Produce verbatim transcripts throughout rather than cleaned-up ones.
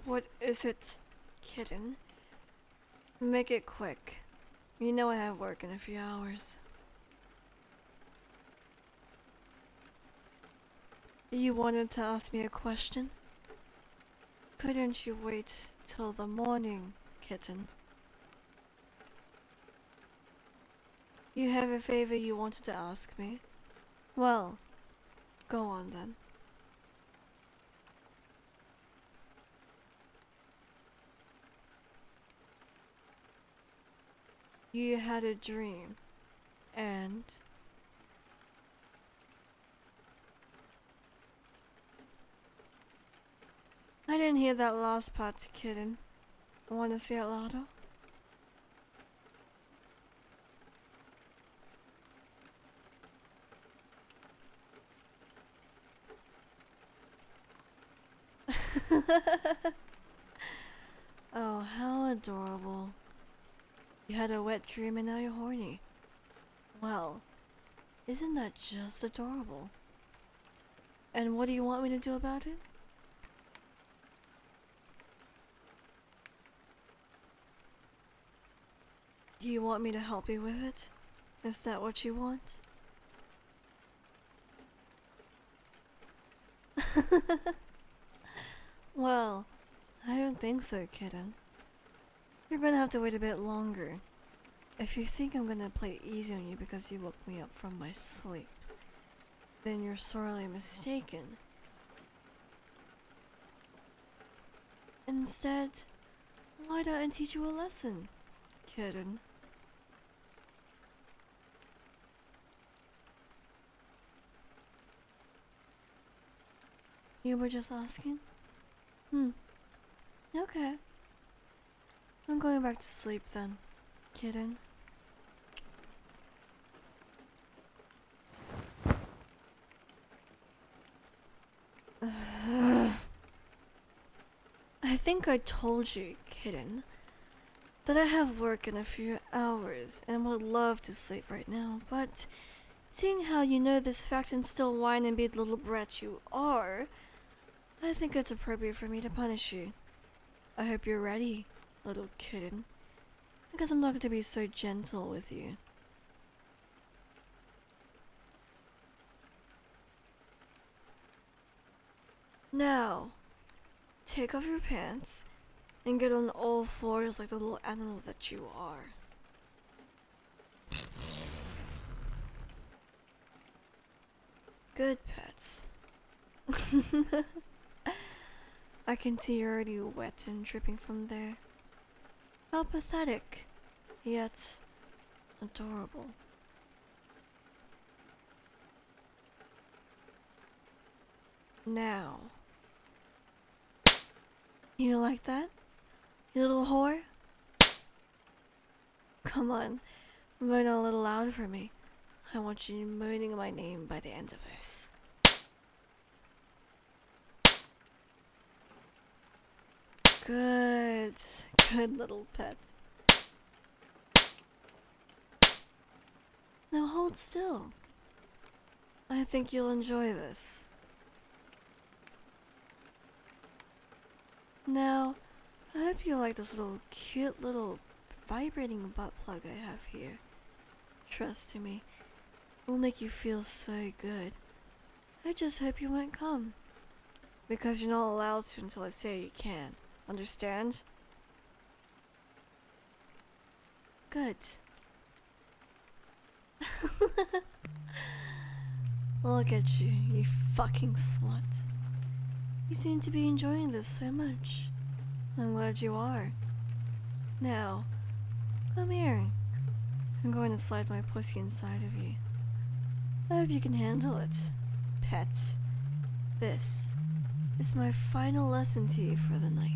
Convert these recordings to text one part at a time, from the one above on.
What is it, kitten? Make it quick. You know I have work in a few hours. You wanted to ask me a question? Couldn't you wait till the morning, kitten? You have a favor you wanted to ask me? Well, go on then. You had a dream, and... I didn't hear that last part, kitten. Want to say it louder? Oh, how adorable. You had a wet dream and now you're horny. Well, isn't that just adorable? And what do you want me to do about it? Do you want me to help you with it? Is that what you want? Well, I don't think so, kitten. You're gonna have to wait a bit longer. If you think I'm gonna play easy on you because you woke me up from my sleep, then you're sorely mistaken. Instead, why don't I teach you a lesson, kitten? You were just asking? Hmm. Okay. I'm going back to sleep then, kitten. I think I told you, kitten, that I have work in a few hours and would love to sleep right now, but seeing how you know this fact and still whine and be the little brat you are, I think it's appropriate for me to punish you. I hope you're ready, little kitten, because I'm not going to be so gentle with you. Now, take off your pants and get on all fours like the little animal that you are. Good, pets. I can see you're already wet and dripping from there. How pathetic, yet adorable. Now, you like that, you little whore? Come on, moan a little louder for me. I want you moaning my name by the end of this. Good, good little pet. Now hold still. I think you'll enjoy this. Now, I hope you like this little cute little vibrating butt plug I have here. Trust me, it will make you feel so good. I just hope you won't come, because you're not allowed to until I say you can. Understand? Good. Look at you, you fucking slut. You seem to be enjoying this so much. I'm glad you are. Now, come here. I'm going to slide my pussy inside of you. I hope you can handle it, pet. This is my final lesson to you for the night.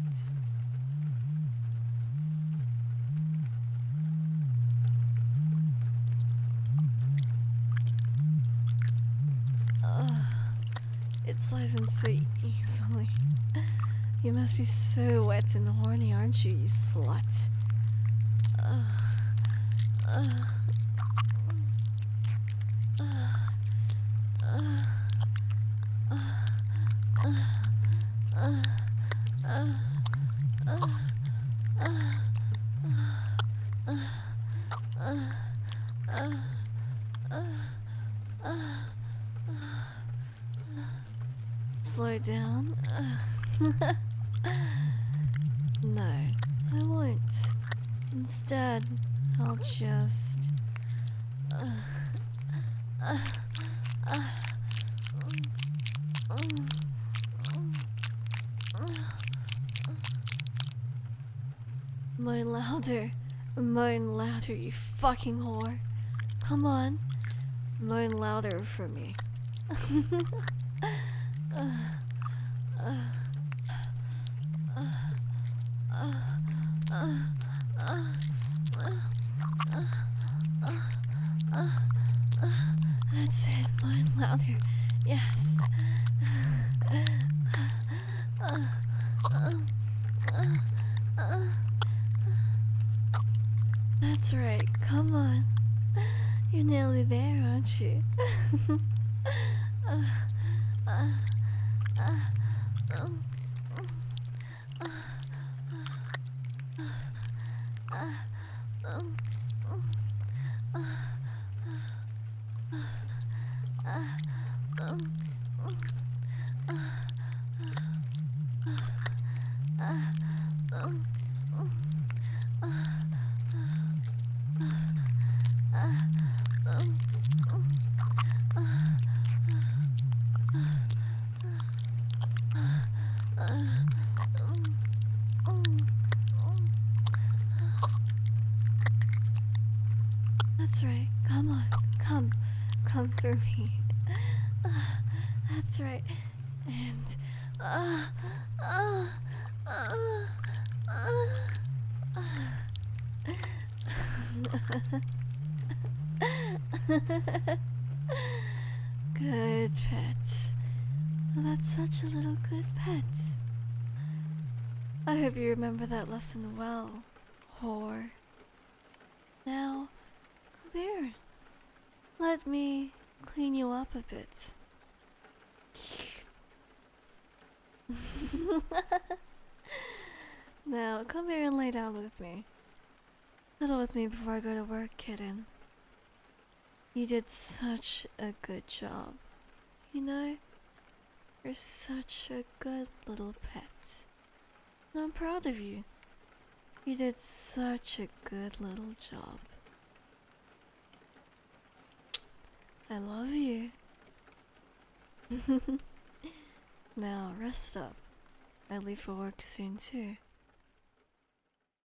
Ugh, it slides in so easily. You must be so wet and horny, aren't you, you slut? Ugh. Ugh. Slow down. No, I won't. Instead, I'll just. Moan louder. Moan louder, you fucking whore. Come on. Moan louder for me. That's it, moan louder. Yes. That's right, come on. You're nearly there, aren't you? That's right. Come on. Come. Come for me. Uh, that's right. And. Uh, uh, uh, uh, Good pet. That's such a little good pet. I hope you remember that lesson well, whore. Now, come here. Let me clean you up a bit. Now, come here and lay down with me. Cuddle with me before I go to work, kitten. You did such a good job. You know, you're such a good little pet. And I'm proud of you. You did such a good little job. I love you. Now rest up. I leave for work soon too.